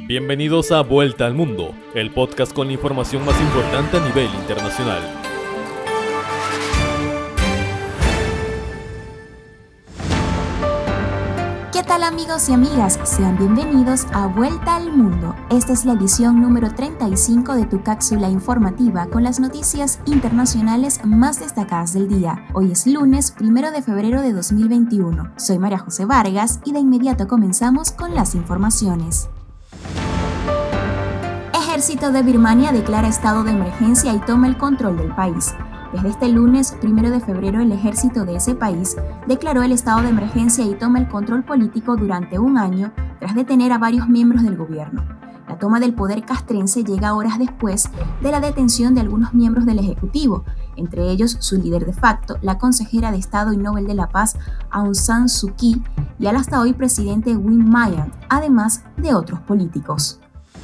Bienvenidos a Vuelta al Mundo, el podcast con la información más importante a nivel internacional. ¿Qué tal amigos y amigas? Sean bienvenidos a Vuelta al Mundo. Esta es la edición número 35 de tu cápsula informativa con las noticias internacionales más destacadas del día. Hoy es lunes 1 de febrero de 2021. Soy María José Vargas y de inmediato comenzamos con las informaciones. Ejército de Birmania declara estado de emergencia y toma el control del país. Desde este lunes 1 de febrero, el ejército de ese país declaró el estado de emergencia y toma el control político durante un año tras detener a varios miembros del gobierno. La toma del poder castrense llega horas después de la detención de algunos miembros del Ejecutivo, entre ellos su líder de facto, la consejera de Estado y Nobel de la Paz Aung San Suu Kyi y al hasta hoy presidente Win Myint, además de otros políticos.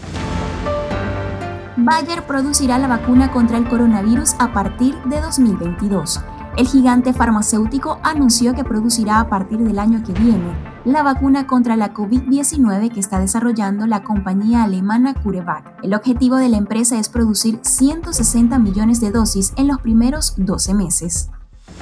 Bayer producirá la vacuna contra el coronavirus a partir de 2022. El gigante farmacéutico anunció que producirá a partir del año que viene la vacuna contra la COVID-19 que está desarrollando la compañía alemana CureVac. El objetivo de la empresa es producir 160 millones de dosis en los primeros 12 meses.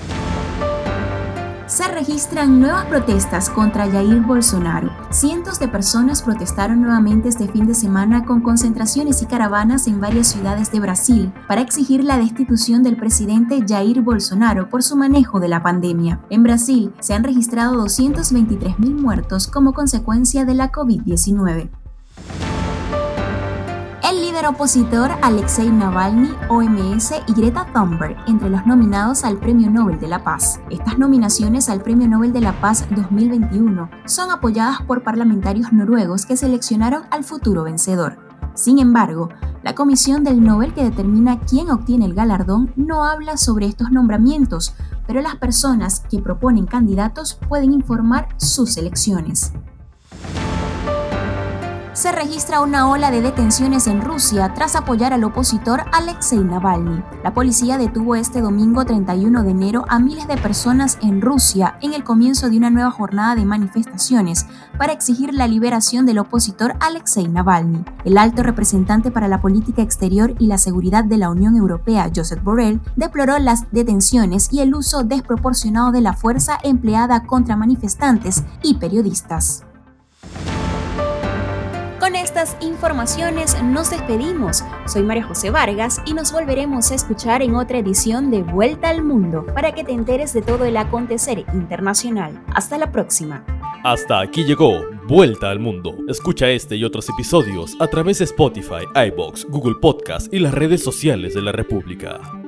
Se registran nuevas protestas contra Jair Bolsonaro. Cientos de personas protestaron nuevamente este fin de semana con concentraciones y caravanas en varias ciudades de Brasil para exigir la destitución del presidente Jair Bolsonaro por su manejo de la pandemia. En Brasil se han registrado 223.000 muertos como consecuencia de la COVID-19. El líder opositor Alexei Navalny, OMS y Greta Thunberg entre los nominados al Premio Nobel de la Paz. Estas nominaciones al Premio Nobel de la Paz 2021 son apoyadas por parlamentarios noruegos que seleccionaron al futuro vencedor. Sin embargo, la comisión del Nobel que determina quién obtiene el galardón no habla sobre estos nombramientos, pero las personas que proponen candidatos pueden informar sus elecciones. Se registra una ola de detenciones en Rusia tras apoyar al opositor Alexei Navalny. La policía detuvo este domingo 31 de enero a miles de personas en Rusia en el comienzo de una nueva jornada de manifestaciones para exigir la liberación del opositor Alexei Navalny. El alto representante para la política exterior y la seguridad de la Unión Europea, Josep Borrell, deploró las detenciones y el uso desproporcionado de la fuerza empleada contra manifestantes y periodistas. Con estas informaciones nos despedimos. Soy María José Vargas y nos volveremos a escuchar en otra edición de Vuelta al Mundo para que te enteres de todo el acontecer internacional. Hasta la próxima. Hasta aquí llegó Vuelta al Mundo. Escucha este y otros episodios a través de Spotify, iVoox, Google Podcast y las redes sociales de la República.